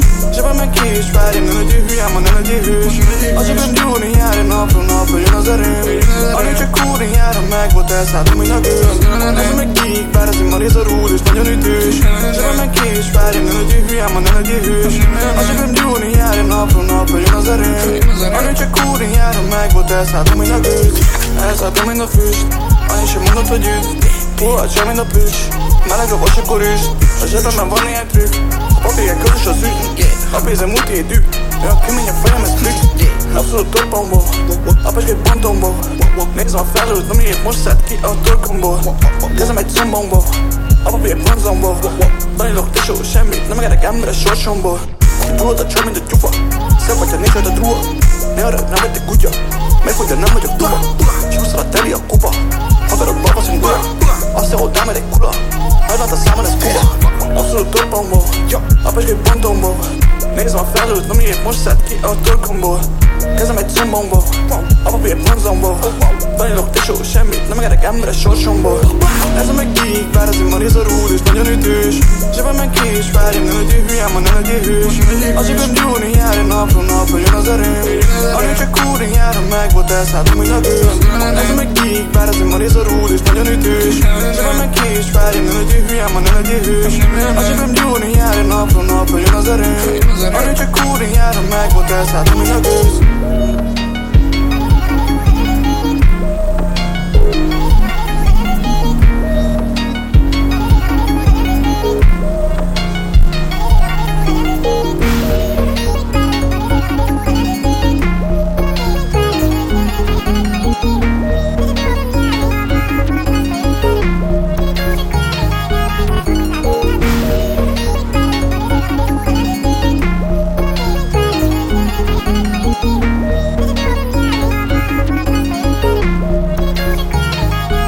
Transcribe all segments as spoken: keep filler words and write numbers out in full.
Zsebben meg ki is várjam, nem legyél hülyám, ma nem legyél hős. A zsebben gyúrni járja, napról napra jön az erőm. Annyit csak kúrni járom, meg volt elszálltam, hogy a gőz. Ezzel meg kiik, bár ezért ma rézarul és nagyon ütős. Zsebben meg ki is várjam, nem legyél hülyám, ma nem legyél hős. A zsebben gyúrni járja, napról napra jön az erőm. Annyit csak kúrni járom, meg volt elszálltam, hogy a gőz. Elszálltam, mint a füst, annyi sem mondott, hogy üt. Puhat sem, mint a plüss, meleg a vas, akkor üst. A zsebemben van ilyen trükk, a papírján közös az ügy. A pénzem múlti egy dű, olyan kemény a fejem, ez trükk. Abszolút torpomból, apesgét pontomból. Nézem a felhőt, nem miért most szed ki a torkomból. Kezem egy zombomból, a papír bronzomból. Banilok tesó, semmit, nem engedek embere sorsomból. Tudod a csor, mint a tyufa, szebb vagy, ha nézed a druha. Ne arra, nem vett egy kutya, megfogja, nem vagyok tuba. Csúszol a teli a kupa, haverok babaszunk dura. Azt ahol dámed egy kula, hajlalt a számon, ez kuba. Abszolút torpomból, apesgét pontomból. Nézem a felhőt, nem miért most szed ki a torkomból. Kezem egy zombomból, a papír bronzomból. Banilok tesó, semmit, nem engedek embere sorsomból. Ezzel meg kiik, bár ezért ma rézarul és nagyon ütős. Zsebben meg ki is várjam, nem legyél hülyám, ma nem legyél hős. A zsebben gyúrni járja, napról napra jön az erőm. Annyit csak kúrni járom, meg volt elszálltam, hogy a gőz. Ezzel meg kiik, bár ezért ma rézarul és nagyon ütős. Zsebben meg ki is várjam, nem legyél hülyám, ma nem legyél hős. A zsebben gyúrni járja, napról napra jön az erőm. Annyit csak kúrni járom, meg volt elszálltam, hogy a gőz.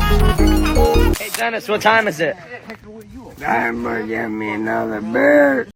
Dennis, what time is it? Time for give me another beer.